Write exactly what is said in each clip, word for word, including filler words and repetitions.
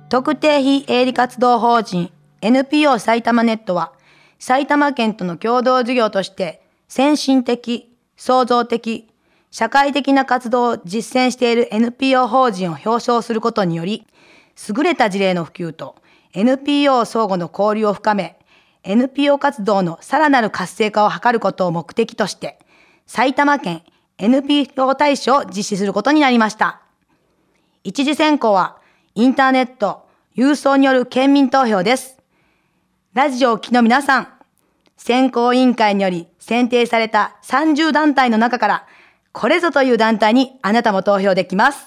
特定非営利活動法人 エヌピーオー 埼玉ネットは、埼玉県との共同事業として先進的、創造的、社会的な活動を実践している エヌピーオー 法人を表彰することにより、優れた事例の普及と エヌピーオー 相互の交流を深め、エヌピーオー 活動のさらなる活性化を図ることを目的として、埼玉県 エヌピーオー 大使を実施することになりました。一次選考はインターネット、郵送による県民投票です。ラジオをお聞きの皆さん、選考委員会により選定されたさんじゅう団体の中から、これぞという団体にあなたも投票できます。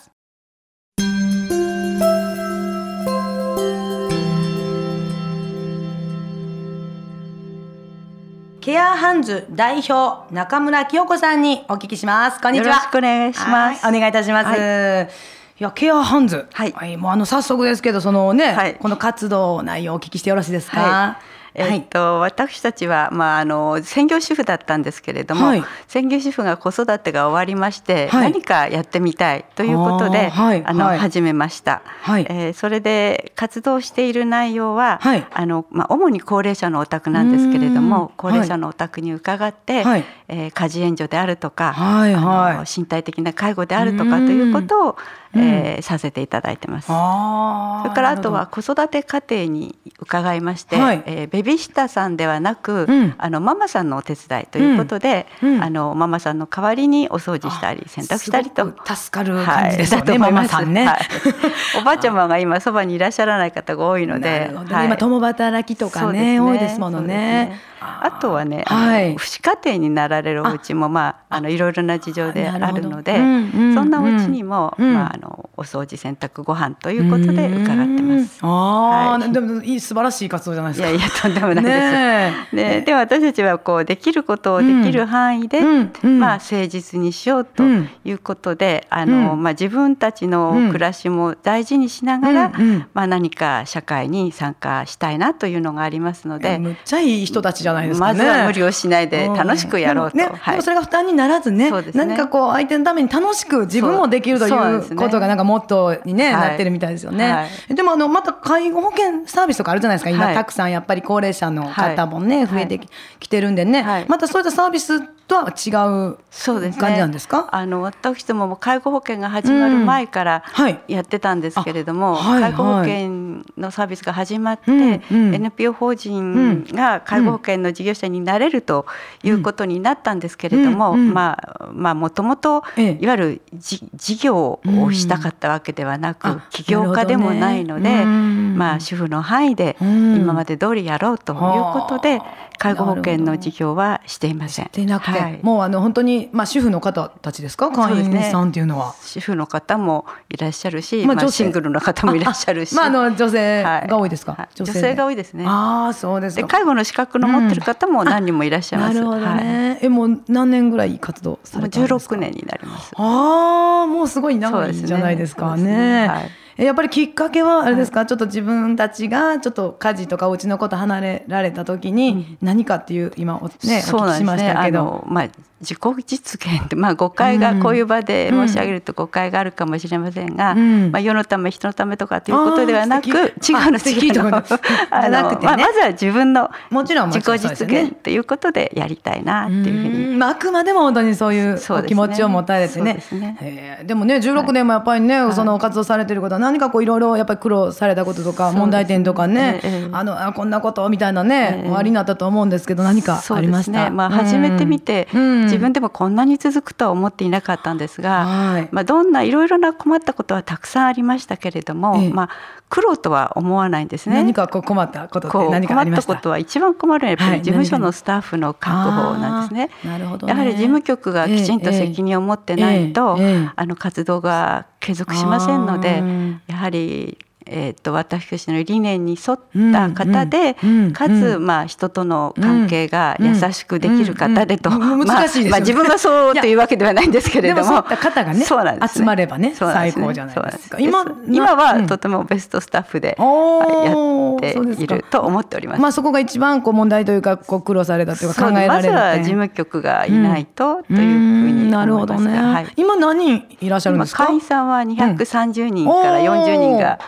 ケアハンズ代表中村清子さんにお聞きします。こんにちは。 よろしくお願いします。 お願いいたします。はい、いやケアハンズ、はいはい、もうあの早速ですけどそのね、はい、この活動内容をお聞きしてよろしいですか。はい、 えーっとはい、私たちは、まあ、あの専業主婦だったんですけれども、はい、専業主婦が子育てが終わりまして、はい、何かやってみたいということで、はい、あのはい、始めました、はいえー、それで活動している内容は、はいあのまあ、主に高齢者のお宅なんですけれども、高齢者のお宅に伺って、はいえー、家事援助であるとか、はいはい、あの身体的な介護であるとかということをえー、させていただいてます。あそれからあとは子育て家庭に伺いまして、はいえー、ベビーシッターさんではなく、うん、あのママさんのお手伝いということで、うんうん、あのママさんの代わりにお掃除したり洗濯したりと助かる感じですよね、はい、ママさんね、はい、 おばあちゃまが今そばにいらっしゃらない方が多いので、 はい、今共働きとか ね, ね多いですもの ね, ねあとはね、はい、父子家庭になられるお家も、まあ、あのいろいろな事情であるので、うんうん、そんなお家にも、うんまあ、あのお掃除洗濯ご飯ということで伺ってます。 あ、はい、でもいい素晴らしい活動じゃないですか。 いやいやとんでもないです。ねねで私たちはこうできることをできる範囲で、うんうんまあ、誠実にしようということで、うんあのまあ、自分たちの暮らしも大事にしながら、うんうんまあ、何か社会に参加したいなというのがありますので、 むっちゃいい人たちじゃないですかね。 まずは無理をしないで楽しくやろうと、 ねはい、でもそれが負担にならず ね, ね何かこう相手のために楽しく自分もできるということがなんかモットーに、ね、なってるみたいですよね、はい、でもあのまた介護保険サービスとかあるじゃないですか今、はい、たくさんやっぱり高齢者の方もね、はい、増えてきてるんでね、はい、またそういったサービスとは違う感じなんですか。 そうですね、あの私ども介護保険が始まる前からやってたんですけれども、うんはい、介護保険のサービスが始まって、はいはい、エヌピーオー 法人が介護保険の事業者になれるということになったんですけれども、うんうんまあまあ、もともといわゆる事業をしたかったわけではなく、うん、起業家でもないので、ねまあ、主婦の範囲で今まで通りやろうということで、介護保険の事業はしていません。 してなくて、はい、もうあの本当に、まあ、主婦の方たちですか、会員さんっていうのは。 ね、主婦の方もいらっしゃるし、まあまあ、シングルの方もいらっしゃるし、 まあ、あの女性が多いですか。 はい、女性が多いですね。 ああ、そうですか。 で介護の資格の持ってる方も何人もいらっしゃいます。 うん、なるほどね、はい、えもう何年ぐらい活動されたんですか。 じゅうろくねんになります。 ああ、もうすごい長いじゃないですか ね, ね、はい、やっぱりきっかけはあれですか、はい、ちょっと自分たちがちょっと家事とかお家のこと離れられた時に何かっていう今お、ね、お聞きしましたけど、 あの、まあ、自己実現って、まあ、誤解がこういう場で申し上げると誤解があるかもしれませんが、うんまあ、世のため人のためとかということではなく、違うの違うのまずは自分の自己実現ということでやりたいなっていうふうに、 まあ、あくまでも本当にそういうお気持ちを持たれて ね, で, ね、えー、でもねじゅうろくねんもやっぱりね、はい、その活動されてることは何かこういろいろやっぱり苦労されたこととか問題点とかね、えー、あのあこんなことみたいなね、えー、おありになったと思うんですけど、何かありました。そうですね、 まあ、始めてみて、うん、自分でもこんなに続くとは思っていなかったんですが、はいまあ、どんないろいろな困ったことはたくさんありましたけれども、えーまあ、苦労とは思わないんですね。 何かこう困ったことって何かありました。 困ったことは一番困るのはやっぱり事務所のスタッフの確保なんですね。 なるほどね。 やはり事務局がきちんと責任を持ってないと、えーえー、あの活動が継続しませんので、やはりえー、と私たちの理念に沿った方で、うんうん、かつ、まあ、人との関係が優しくできる方でと、難しいですよね。まあ、自分がそうというわけではないんですけれども、 でもそういった方がね集まればね最高じゃないですか。 今, 今はとてもベストスタッフでやっていると思っております。 まあ、そこが一番こう問題というかこう苦労されたというか考えられる点、 まずは事務局がいないと、うん、というふうに思います。 なるほどね、はい、今何人いらっしゃるんですか。 会員さんはにひゃくさんじゅうにんからよんじゅうにんが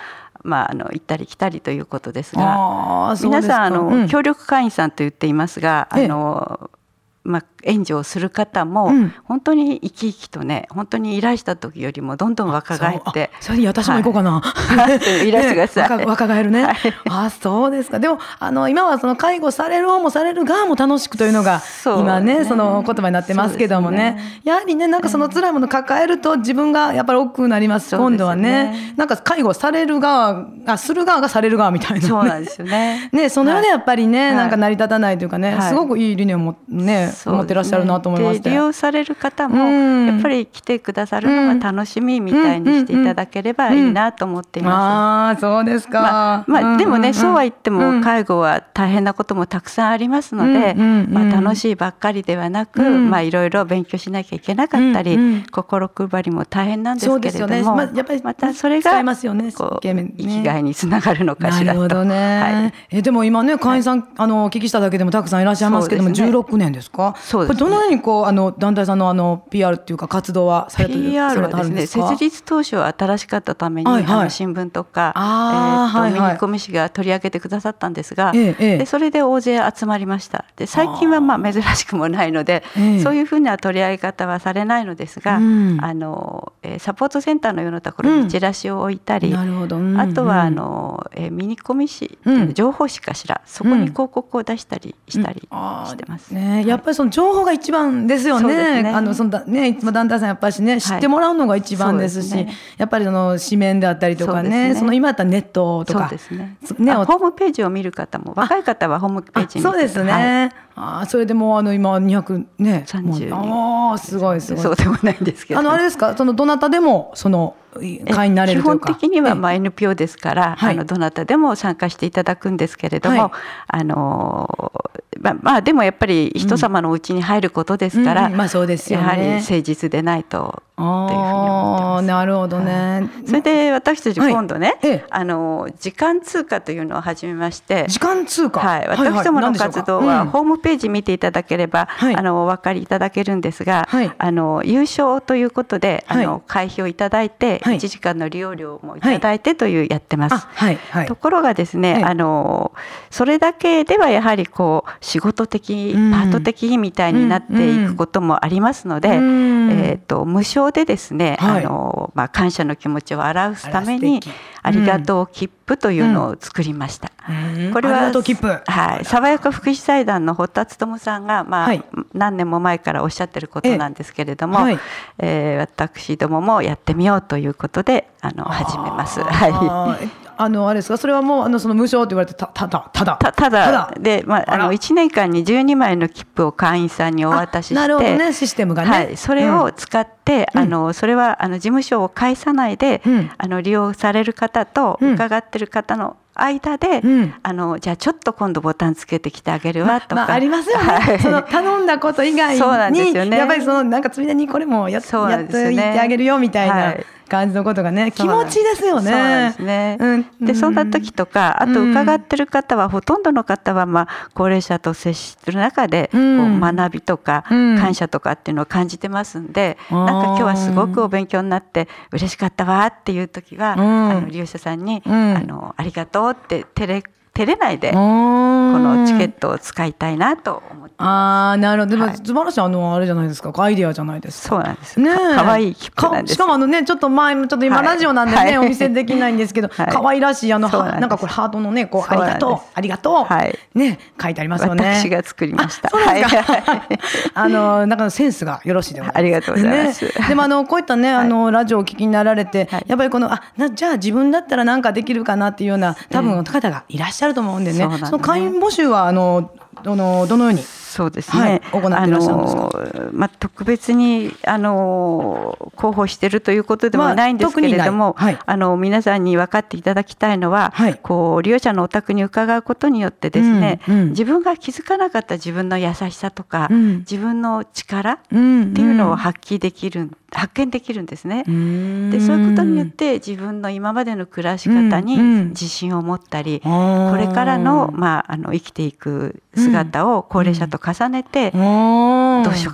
まあ、あの行ったり来たりということですが、皆さんあの、うん、協力会員さんと言っていますが、あのまあ、援助をする方も、うん、本当に生き生きとね、本当にいらした時よりもどんどん若返って、 それに私も行こうかな、 はい、いらしてください、 ね、若返るね、はい、あそうですか。でもあの今はその介護される方もされる側も楽しくというのが今 ね, ねその言葉になってますけども ね, ねやはりねなんかその辛いものを抱えると自分がやっぱり億劫になります。今度は ね, ねなんか介護される側あする側がされる側みたいな、ね、 そうなんですよねねそのようにやっぱりね、はい、なんか成り立たないというかね、はい、すごくいい理念をも、ね、持ってらっしゃるなと思いまして、 利用される方もやっぱり来てくださるのが楽しみみたいにしていただければいいなと思っています、うんうんうん、 ああそうですか、 まあまあ、でもね、うんうん、そうは言っても介護は大変なこともたくさんありますので、うんうんうんまあ、楽しいばっかりではなく、うんまあ、いろいろ勉強しなきゃいけなかったり、うんうん、心配りも大変なんですけれども、ねまあ、やっぱりまたそれがこう生きがいにつながるのかしらと。 なるほどね、はい、えでも今ね会員さん、はい、あのお聞きしただけでもたくさんいらっしゃいますけども、ね、じゅうろくねんですか。 そうですね、 これどのようにこうあの団体さんのあの ピーアール っていうか活動はされてるんですか。 ピーアール はですね、設立当初は新しかったために、はいはい、あの新聞とか、えー、とミニコミ誌が取り上げてくださったんですが、ええ、でそれで大勢集まりました。で最近はまあ珍しくもないので、ええ、そういうふうな取り上げ方はされないのですが、うん、あのサポートセンターのようなところにチラシを置いたり、うんうん、あとはあのミニコミ誌、うん、情報誌かしら、そこに広告を出したりしたりしてます、 うんね、やっぱりその情報が一番ですよ ね, ねあのそのねいつも団体さんやっぱり、ね、知ってもらうのが一番ですし、はい、ですね、やっぱりその紙面であったりとか ね, そ, ねその今だったらネットとか、 そうですね、ね、ホームページを見る方も若い方はホームページ見て、 そうですね、はい、あそれでもうあの今にひゃくねさんじゅうあすごいすごい、 そうでもないんですけど、 あのあれですか、そのどなたでもその会員になれるというか、 基本的にはまあ エヌピーオー ですから、はい、あのどなたでも参加していただくんですけれども、はい、あのまあ、まあでもやっぱり人様のうちに入ることですから、 うんうんまあそうですよね、 やはり誠実でないとというふうに思ってます。 なるほどね、 はい、それで私たち今度ね、はい、あの時間通貨というのを始めまして、 時間通貨、 はい、私どもの活動はホームページ見ていただければ、はい、あのお分かりいただけるんですが、はい、あの優勝ということであの、はい、会費をいただいて、はい、いちじかんの利用料もいただいてというやってます、はいはい、ところがですね、はい、あのそれだけではやはりこう仕事的、うん、パート的みたいになっていくこともありますので、うん、えーと、無償でですね、はい、あのまあ、感謝の気持ちを表すためにありがとう切符というのを作りました、うん、これは、はい、爽やか福祉財団の堀田勉さんが、まあはい、何年も前からおっしゃってることなんですけれども、はい、えー、私どももやってみようということであの始めます。はい、 あのあれですか、それはもうあのその無償と言われてたただただたただで、まあ、あのいちねんかんにじゅうにまいの切符を会員さんにお渡しして、 なるほどね、システムがね、 はい、それを使って、うん、あのそれはあの事務所を介さないで、うん、あの利用される方と伺ってる方の間で、うん、あのじゃあちょっと今度ボタンつけてきてあげるわとか、 ままあ、ありますよね、はい、その頼んだこと以外にそうなんですよ、ね、やっぱりそのなんかついでにこれも や, やっていってあげるよみたいな、はい、感じのことがね、気持ちいいですよね。 そうなんですね。うん、でそんな時とか、あと伺ってる方は、うん、ほとんどの方はまあ高齢者と接する中で、こう学びとか感謝とかっていうのを感じてますんで、うん、なんか今日はすごくお勉強になって嬉しかったわっていう時は、うん、あの利用者さんに、うん、あのありがとうって照れ照れないでこのチケットを使いたいなと思ってます。 ああ、なるほど。でも、はい、素晴らしい、あのあれじゃないですか、アイデアじゃないですか。 そうなんです。ね、か, かわいい切符なんです。 しかもあのね、ちょっと前ちょっと今ラジオなんでね、はい、お見せできないんですけど、はい、可愛らしいあのな, なんかこれハートのね、こうありがとうありがとう、はい、ね書いてありますよね。 私が作りました。 そうですか。はい、あのなんかセンスがよろしいでございます。 ありがとうございます。 ね、でもあのこういったね、あのラジオをお聞きになられて、はい、やっぱりこのあなじゃあ自分だったらなんかできるかなっていうような多分の方がいらっしゃると思うんでね。その会員募集はあのどのどのようにそうですね、 はい、行っていらっしゃるんですか。 あの、まあ、特別にあの広報しているということでもないんですけれども、まあはい、あの皆さんに分かっていただきたいのは、はい、こう利用者のお宅に伺うことによってですね、うんうん、自分が気づかなかった自分の優しさとか、うん、自分の力っていうのを発揮できる、うんうん、発見できるんですね。でそういうことによって自分の今までの暮らし方に自信を持ったり、うんうん、これからの、まあ、あの生きていく姿を高齢者と重ねて、うん、どうしようかなって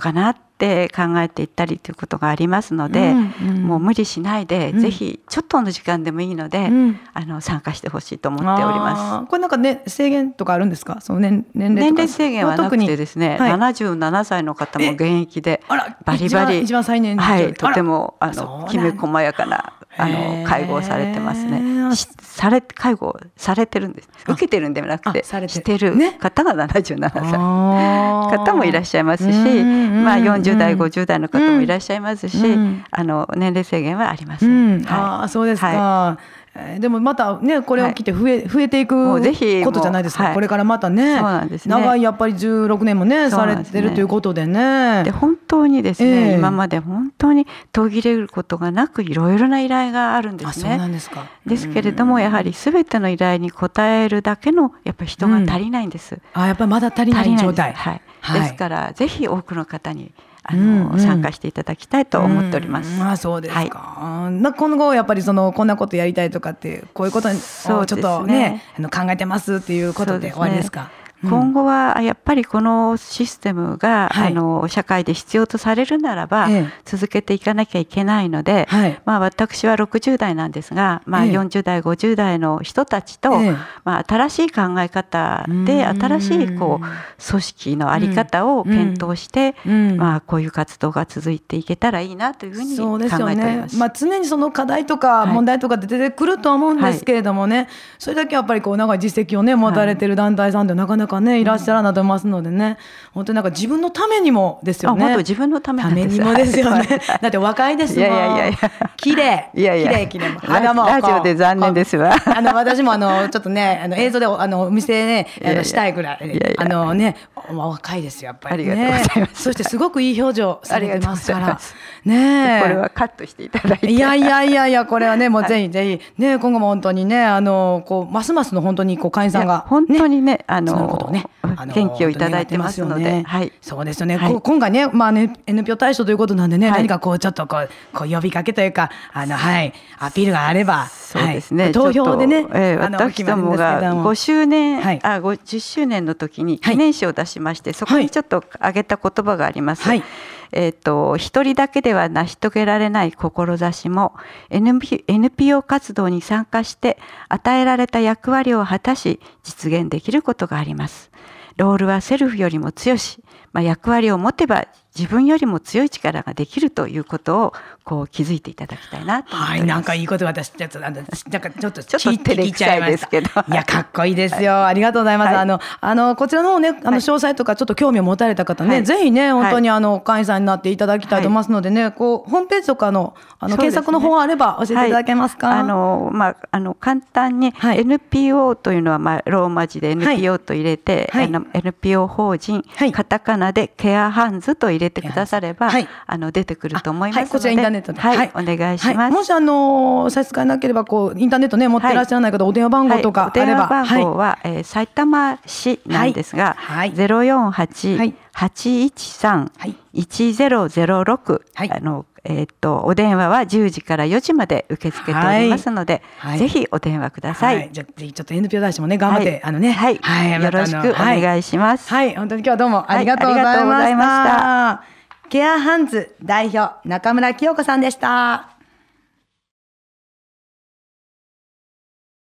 って考えていったりということがありますので、うんうん、もう無理しないで、うん、ぜひちょっとの時間でもいいので、うん、あの参加してほしいと思っております。 これなんか、ね、制限とかあるんですか？その 年, 年齢とか年齢制限はなくてですね、はい、ななじゅうななさいの方も現役でバリバリ、 一番最年長、 はい、とてもあのきめ細やかなあの介護をされてますね。され介護されてるんです。受けてるんではなくてしてる方がななじゅうななさい、ね、方もいらっしゃいますし、まあ、よんじゅうだいごじゅうだいの方もいらっしゃいますし、うん、あの年齢制限はありません、うん、 はい、あ、そうですか、はい、でもまたねこれを機て増え、はい、増えていくことじゃないですか、はい、これからまたね、そうなんですね、長いやっぱりじゅうろくねんもねされてるということでね、 で本当にですね、えー、今まで本当に途切れることがなくいろいろな依頼があるんですね。 あ、そうなんですか。 ですけれどもやはり全ての依頼に応えるだけのやっぱり人が足りないんです、うん、 あ、やっぱりまだ足りない状態、 はいはい、ですからぜひ多くの方にあの、うんうん、参加していただきたいと思っております。 うん、あ、そうですか、はい、な今後やっぱりそのこんなことやりたいとかってこういうことをちょっとね、あの考えてますっていうことで終わりですか？ 今後はやっぱりこのシステムが、はい、あの社会で必要とされるならば、ええ、続けていかなきゃいけないので、はい、まあ、私はろくじゅうだいなんですが、まあ、よんじゅうだいごじゅうだいの人たちと、え、まあ、新しい考え方で新しいこう組織の在り方を検討して、まあ、こういう活動が続いていけたらいいなというふうに考えております。そうですよね。 まあ、常にその課題とか問題とか出てくるとは思うんですけれどもね、はい、それだけやっぱりこう長い実績をね持たれてる団体さんってなかなかねいらっしゃらないと思いますのでね、本当になんか自分のためにもですよね。 あ、本当自分のためなんです。 ためにもですよね。だって若いですもん。いやいやいやいや、綺麗、綺麗綺麗。 肌もラジオで残念ですわ。 あの私もあのちょっとねあの映像であのお店ねあのしたいぐらい、いやいやあのね若いですよやっぱりね。ありがとうございます。そしてすごくいい表情されてますからね。 これはカットしていただいて。 いやいやいやいやこれはねもうぜひぜひね今後も本当にねあのこうますますの本当にこう会員さんが本当にねあのね元気をいただいてますので、 はい、そうですよね、はい、今回ね、まあね、エヌピーオー 大賞ということなんでね、はい、何かこうちょっとこうこう呼びかけというかあの、はい、アピールがあればそうですね、 はい、投票でね、 えー、私どもがごしゅうねん、はい、あごじゅっしゅうねんの時に記念誌を出しまして、はい、そこにちょっと挙げた言葉があります、はい、えーと、一人だけでは成し遂げられない志も エヌピーオー 活動に参加して与えられた役割を果たし実現できることがあります。ロールはセルフよりも強し、まあ、役割を持てば自分よりも強い力ができるということをこう気づいていただきたいなと思っております。はい、なんかいいこと私ちょっとなんかちょっとちょっと照れくさいですけど、いやかっこいいですよ、はい、ありがとうございます。はい、あのあのこちらの方ねあの詳細とかちょっと興味を持たれた方ね、はい、ぜひね本当にあの会員さんになっていただきたいと思いますのでね、はい、こうホームページとかのあの検索の方あれば教えていただけますか？ はい、あのまああの簡単に エヌピーオー というのはまあローマ字で エヌピーオー と入れて、はい、あの エヌピーオー 法人、はい、カタカナでケアハンズと入れてくだされば、はい、あの出てくると思いますので、はい、 こちらインターネットで、 はいはい、お願いします。はい、 もしあの差し支えなければこうインターネットね持ってらっしゃらない方、はい、お電話番号とかあれば、 はい、お電話番号は、はい、えー、埼玉市なんですが、はい、ゼロよんはち はちいちさん いちゼロゼロろく、はい、あのえー、とお電話はじゅうじからよじまで受け付けておりますので、はい、ぜひお電話ください。はい、 じゃあぜひちょっと エヌピーオー 大使もね頑張って、はい、あのね、 はいはい、よろしくお願いします。 はい、はい、本当に今日はどうもありがとうございました。はい、ケアハンズ代表中村清子さんでした。